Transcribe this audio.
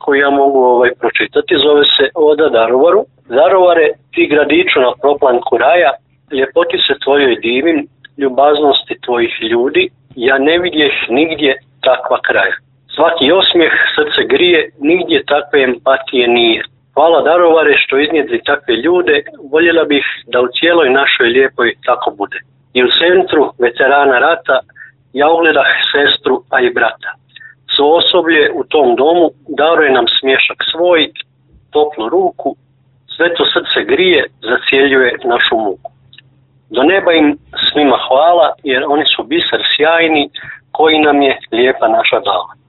koju ja mogu pročitati, zove se Oda Darovaru. Darovare, ti gradiću na proplanku raja, ljepoti se tvojoj divim, ljubaznosti tvojih ljudi, ja ne vidjeh nigdje takva kraja. Svaki osmijeh srce grije, nigdje takve empatije nije. Hvala Darovare što iznjedri takve ljude, voljela bih da u cijeloj našoj lijepoj tako bude. I u centru veterana rata ja ugledah sestru, a i brata. Svo osoblje u tom domu daruje nam smješak svoj, toplu ruku, sve to srce grije, zacjeljuje našu muku. Do neba im svima hvala, jer oni su biser sjajni koji nam je lijepa naša dala.